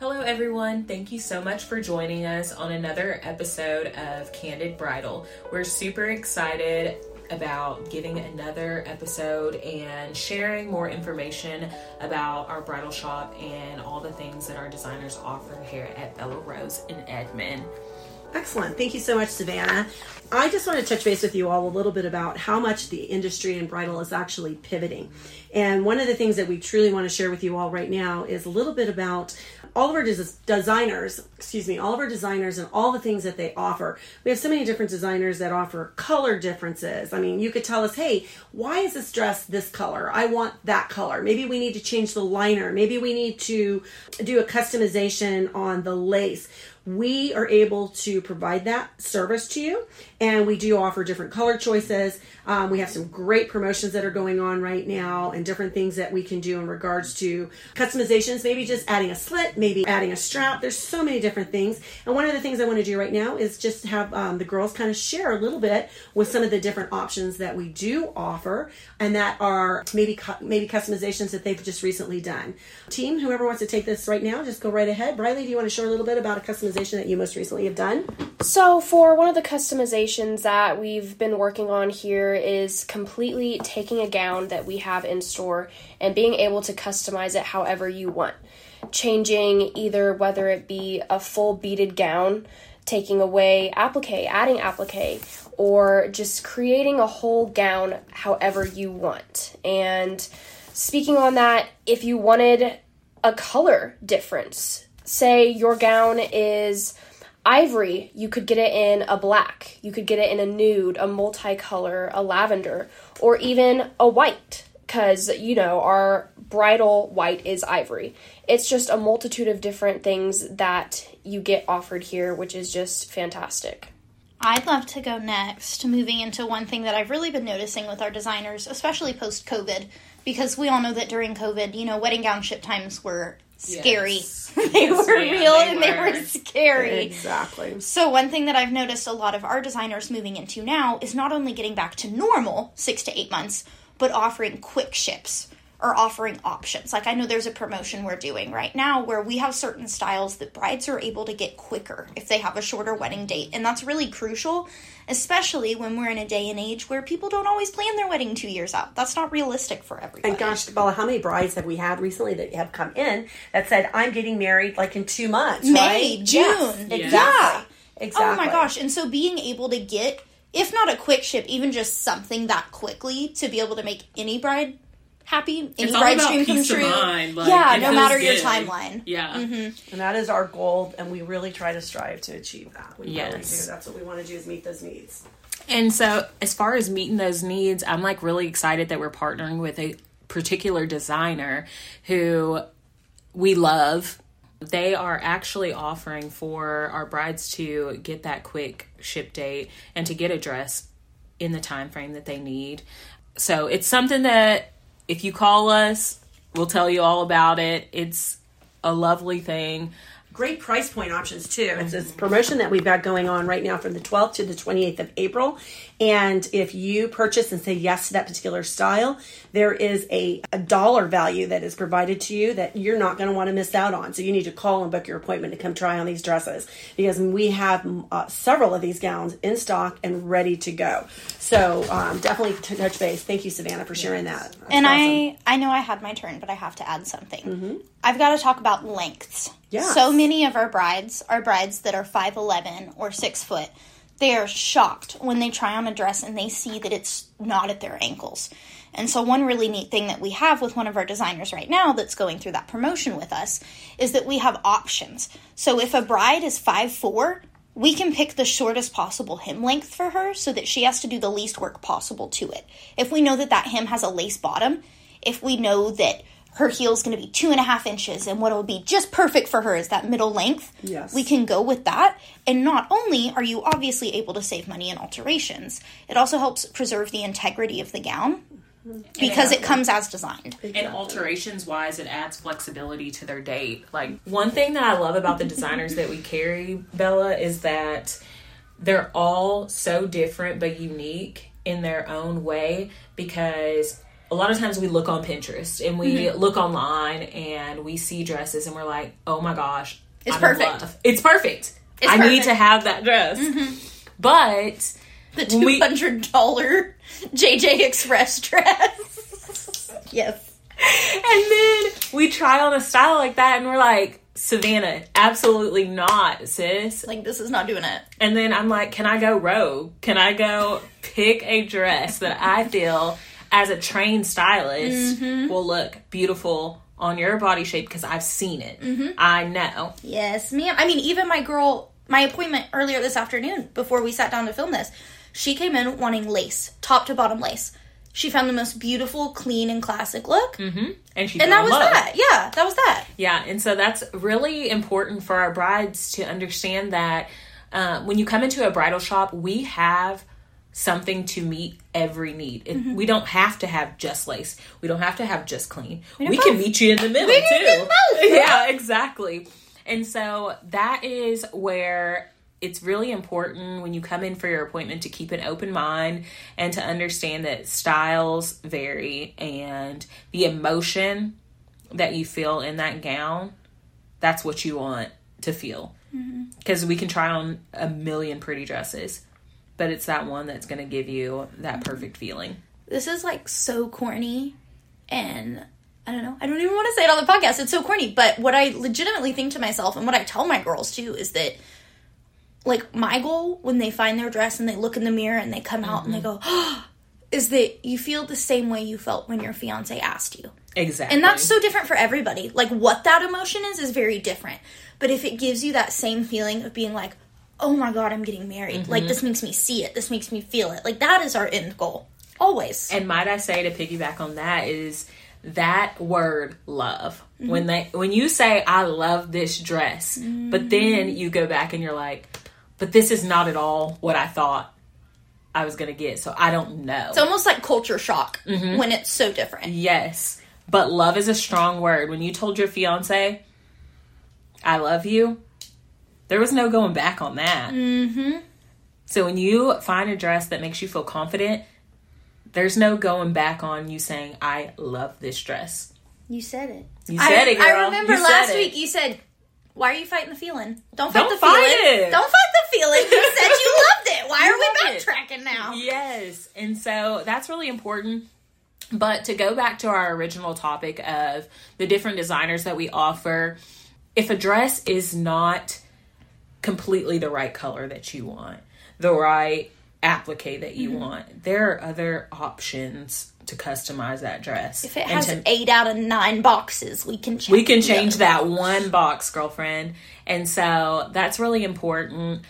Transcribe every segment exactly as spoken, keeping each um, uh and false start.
Hello everyone, thank you so much for joining us on another episode of Candid Bridal. We're super excited about getting another episode and sharing more information about our bridal shop and all the things that our designers offer here at Bella Rose in Edmond. Excellent. Thank you so much, Savannah. I just want to touch base with you all a little bit about how much the industry in bridal is actually pivoting. And one of the things that we truly want to share with you all right now is a little bit about all of our des- designers, excuse me, all of our designers and all the things that they offer. We have so many different designers that offer color differences. I mean, you could tell us, hey, why is this dress this color? I want that color. Maybe we need to change the liner. Maybe we need to do a customization on the lace. We are able to provide that service to you, and we do offer different color choices. Um, we have some great promotions that are going on right now and different things that we can do in regards to customizations, maybe just adding a slit, maybe adding a strap. There's so many different things. And one of the things I want to do right now is just have um, the girls kind of share a little bit with some of the different options that we do offer and that are maybe maybe customizations that they've just recently done. Team, whoever wants to take this right now, just go right ahead. Briley, do you want to share a little bit about a customization that you most recently have done? So for one of the customizations that we've been working on here is completely taking a gown that we have in store and being able to customize it however you want. Changing either whether it be a full beaded gown, taking away applique, adding applique, or just creating a whole gown however you want. And speaking on that, if you wanted a color difference, say your gown is ivory, you could get it in a black, you could get it in a nude, a multicolor, a lavender, or even a white, because, you know, our bridal white is ivory. It's just a multitude of different things that you get offered here, which is just fantastic. I'd love to go next, moving into one thing that I've really been noticing with our designers, especially post-COVID, because we all know that during COVID, you know, wedding gown ship times were scary. Yes. they Yes, were ma'am, real they and were. they were scary. Exactly. So one thing that I've noticed a lot of our designers moving into now is not only getting back to normal six to eight months, but offering quick ships or offering options. Like I know there's a promotion we're doing right now where we have certain styles that brides are able to get quicker if they have a shorter wedding date. And that's really crucial, especially when we're in a day and age where people don't always plan their wedding two years out. That's not realistic for everybody. And gosh, Bella, how many brides have we had recently that have come in that said, I'm getting married like in two months, May, right? June. Yes, Yeah. exactly. Exactly. Oh my gosh. And so being able to get, if not a quick ship, even just something that quickly to be able to make any bride happy, any It's all bride's about dream come peace of true. mind. Like, yeah, it no feels matter your good. timeline. Yeah. Mm-hmm. And that is our goal, and we really try to strive to achieve that. We Yes. really do. That's what we want to do, is meet those needs. And so as far as meeting those needs, I'm like really excited that we're partnering with a particular designer who we love. They are actually offering for our brides to get that quick ship date and to get a dress in the time frame that they need. So it's something that if you call us, we'll tell you all about it. It's a lovely thing. Great price point options too. It's this promotion that we've got going on right now from the twelfth to the twenty-eighth of April. And if you purchase and say yes to that particular style, there is a, a dollar value that is provided to you that you're not going to want to miss out on. So you need to call and book your appointment to come try on these dresses, because we have uh, several of these gowns in stock and ready to go. So um, definitely t- touch base. Thank you, Savannah, for sharing that. That's And awesome. I, I know I had my turn, but I have to add something. Mm-hmm. I've got to talk about lengths. Yes. So many of our brides are brides that are five eleven or six foot. They are shocked when they try on a dress and they see that it's not at their ankles. And so one really neat thing that we have with one of our designers right now that's going through that promotion with us is that we have options. So if a bride is five four, we can pick the shortest possible hem length for her so that she has to do the least work possible to it. If we know that that hem has a lace bottom, if we know that her heel is going to be two and a half inches and what will be just perfect for her is that middle length, yes, we can go with that. And not only are you obviously able to save money in alterations, it also helps preserve the integrity of the gown because it comes as designed. Exactly. And alterations wise, it adds flexibility to their date. Like, one thing that I love about the designers that we carry, Bella, is that they're all so different but unique in their own way, because a lot of times we look on Pinterest and we mm-hmm. look online and we see dresses and we're like, oh my gosh, it's I'm perfect. It's perfect. It's I perfect. need to have that dress. Mm-hmm. But the two hundred dollars we, J J Express dress. Yes. And then we try on a style like that and we're like, Savannah, absolutely not, sis. Like, this is not doing it. And then I'm like, can I go rogue? Can I go pick a dress that I feel as a trained stylist mm-hmm. will look beautiful on your body shape because I've seen it. Mm-hmm. I know. Yes, ma'am. I mean, even my girl, my appointment earlier this afternoon before we sat down to film this, she came in wanting lace, top to bottom lace. She found the most beautiful, clean, and classic look. Mm-hmm. And she and that was love. that. Yeah, that was that. Yeah, and so that's really important for our brides to understand that uh, when you come into a bridal shop, we have something to meet every need. It, mm-hmm. We don't have to have just lace. We don't have to have just clean. We, we can meet you in the middle, we too. We can both. Yeah, exactly. And so that is where it's really important when you come in for your appointment to keep an open mind and to understand that styles vary and the emotion that you feel in that gown, that's what you want to feel. Because mm-hmm. we can try on a million pretty dresses, but it's that one that's going to give you that perfect feeling. This is like so corny, and I don't know. I don't even want to say it on the podcast. It's so corny, but what I legitimately think to myself and what I tell my girls too is that, like, my goal when they find their dress and they look in the mirror and they come out mm-hmm. and they go, oh, is that you feel the same way you felt when your fiance asked you. Exactly. And that's so different for everybody. Like, what that emotion is is very different. But if it gives you that same feeling of being like, oh my God, I'm getting married. Mm-hmm. Like, this makes me see it. This makes me feel it. Like, that is our end goal. Always. And might I say, to piggyback on that, is that word love. Mm-hmm. When they when you say, I love this dress, mm-hmm. but then you go back and you're like, but this is not at all what I thought I was going to get, so I don't know. It's almost like culture shock mm-hmm. when it's so different. Yes. But love is a strong word. When you told your fiance, I love you, there was no going back on that. Mm-hmm. So when you find a dress that makes you feel confident, there's no going back on you saying, I love this dress. You said it. You said I, it, girl. I remember you last it. week you said, why are you fighting the feeling? Don't fight Don't the fight feeling. it. Don't fight the feeling. You said you loved it. Why you are we backtracking it. now? Yes. And so that's really important. But to go back to our original topic of the different designers that we offer, if a dress is not completely the right color that you want, the right applique that you mm-hmm. want, there are other options to customize that dress. If it and has to, eight out of nine boxes, we can change we can change that one box, girlfriend. And so that's really important.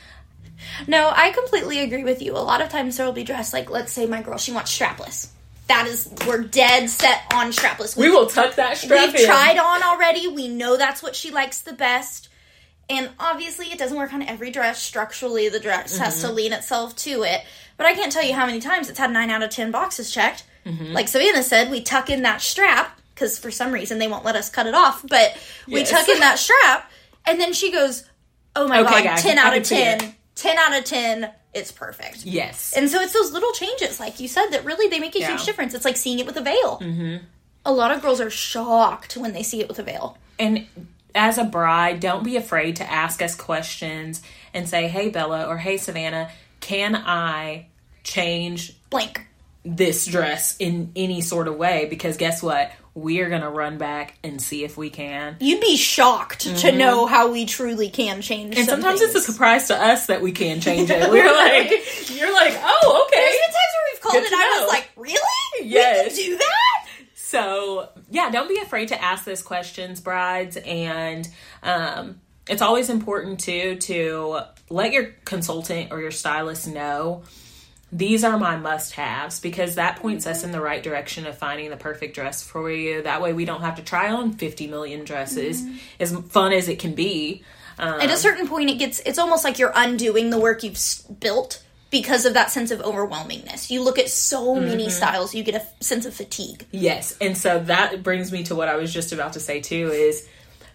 No, I completely agree with you. A lot of times there will be dressed, like, let's say my girl, she wants strapless. That is, we're dead set on strapless. We, we will tuck that strap we've in. tried on already. We know that's what she likes the best. And obviously it doesn't work on every dress. Structurally, the dress mm-hmm. has to lean itself to it. But I can't tell you how many times it's had nine out of ten boxes checked. Mm-hmm. Like Savannah said, we tuck in that strap, because for some reason they won't let us cut it off, but we yes. tuck in that strap, and then she goes, oh my okay, God, guys, ten out of ten. ten out of ten, it's perfect. Yes. And so it's those little changes, like you said, that really, they make a yeah. huge difference. It's like seeing it with a veil. Mm-hmm. A lot of girls are shocked when they see it with a veil. And as a bride, don't be afraid to ask us questions and say, hey, Bella, or hey, Savannah, can I change blank this dress in any sort of way? Because guess what? We're going to run back and see if we can. You'd be shocked mm-hmm. to know how we truly can change And some sometimes things. It's a surprise to us that we can change it. We're like, you're like, oh, okay. There's been times where we've called Good it and I was like, really? Yes. We can do that? So, yeah, don't be afraid to ask those questions, brides. And um, it's always important, too, to let your consultant or your stylist know, these are my must-haves, because that points us in the right direction of finding the perfect dress for you. That way we don't have to try on fifty million dresses, mm-hmm. as fun as it can be. Um, At a certain point, it gets it's almost like you're undoing the work you've built because of that sense of overwhelmingness. You look at so mm-hmm. many styles, you get a sense of fatigue. Yes, and so that brings me to what I was just about to say, too, is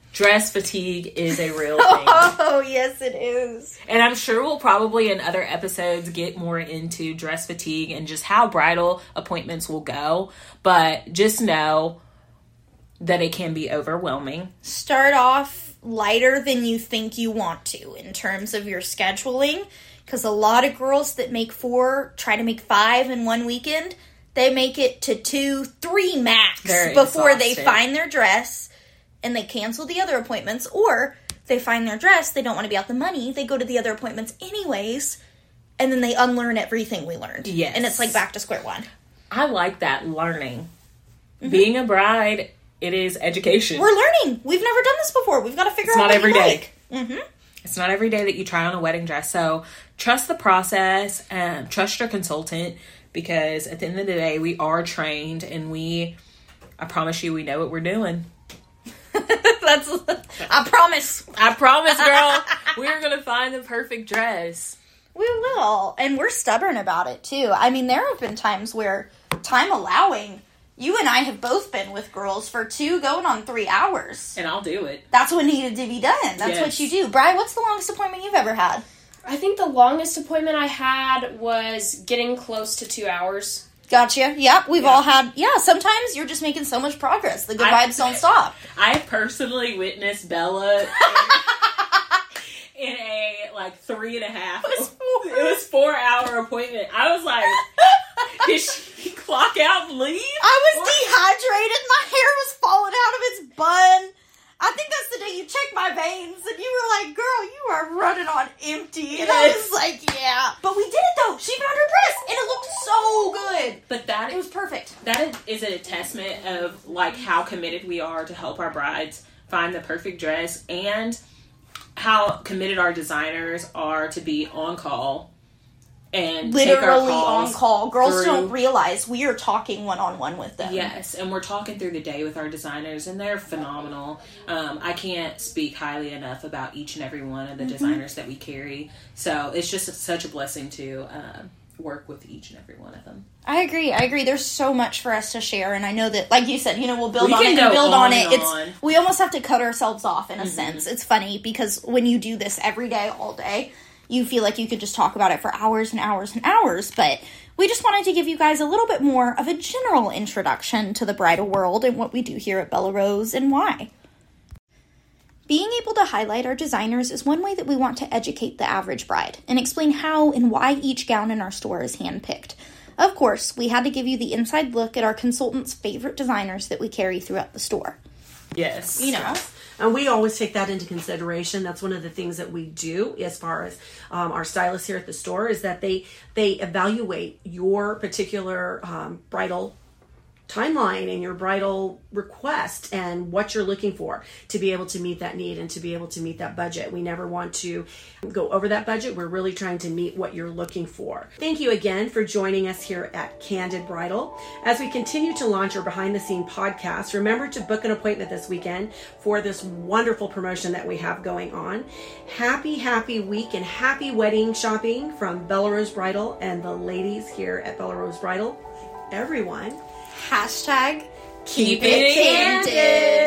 Dress fatigue is a real thing. Oh, yes, it is. And I'm sure we'll probably in other episodes get more into dress fatigue and just how bridal appointments will go. But just know that it can be overwhelming. Start off lighter than you think you want to in terms of your scheduling. Because a lot of girls that make four, try to make five in one weekend, they make it to two, three max They're before exhausted. they find their dress and they cancel the other appointments. Or they find their dress, they don't want to be out the money, they go to the other appointments anyways, and then they unlearn everything we learned. Yes. And it's like back to square one. I like that, learning. Mm-hmm. Being a bride, it is education. We're learning. We've never done this before. We've got to figure It's out not what every we day. like. Mm-hmm. It's not every day that you try on a wedding dress. So trust the process and trust your consultant, because at the end of the day, we are trained and we, I promise you, we know what we're doing. That's, I promise. I promise, girl, we're going to find the perfect dress. We will. And we're stubborn about it, too. I mean, there have been times where, time allowing, you and I have both been with girls for two going on three hours. And I'll do it. That's what needed to be done. That's Yes. what you do. Bri, what's the longest appointment you've ever had? I think the longest appointment I had was getting close to two hours. Gotcha. Yep, we've Yeah. all had... Yeah, sometimes you're just making so much progress. The good I- vibes don't stop. I personally witnessed Bella in, in a, like, three and a half. It was four. It was four hour appointment. I was like, did she clock out and leave? I was Or- dehydrated. My hair was falling out of its bun. I think that's the day you checked my veins and you were like, girl, you are running on empty. And I Yes. was like, yeah. But we did it though. She found her dress and it looked so good. But that It was perfect. that is a testament of like how committed we are to help our brides find the perfect dress, and how committed our designers are to be on call and take our Literally calls on call. Girls through- don't realize we are talking one-on-one with them. Yes, and we're talking through the day with our designers, and they're phenomenal. Um, I can't speak highly enough about each and every one of the Mm-hmm. designers that we carry. So it's just such a blessing to uh, work with each and every one of them. I agree. I agree. There's so much for us to share, and I know that, like you said, you know, we'll build We on can it and go build on on it. and It's on. we almost have to cut ourselves off in a Mhm. sense. It's funny because when you do this every day, all day, you feel like you could just talk about it for hours and hours and hours. But we just wanted to give you guys a little bit more of a general introduction to the bridal world and what we do here at Bella Rose and why. Being able to highlight our designers is one way that we want to educate the average bride and explain how and why each gown in our store is handpicked. Of course, we had to give you the inside look at our consultants' favorite designers that we carry throughout the store. Yes. You know, And we always take that into consideration. That's one of the things that we do as far as um, our stylists here at the store, is that they they evaluate your particular um, bridal timeline and your bridal request and what you're looking for to be able to meet that need and to be able to meet that budget. We never want to go over that budget. We're really trying to meet what you're looking for. Thank you again for joining us here at Candid Bridal. As we continue to launch our behind the scene podcast, remember to book an appointment this weekend for this wonderful promotion that we have going on. Happy, happy week and happy wedding shopping from Bella Rose Bridal and the ladies here at Bella Rose Bridal. Everyone, hashtag Keep it candid.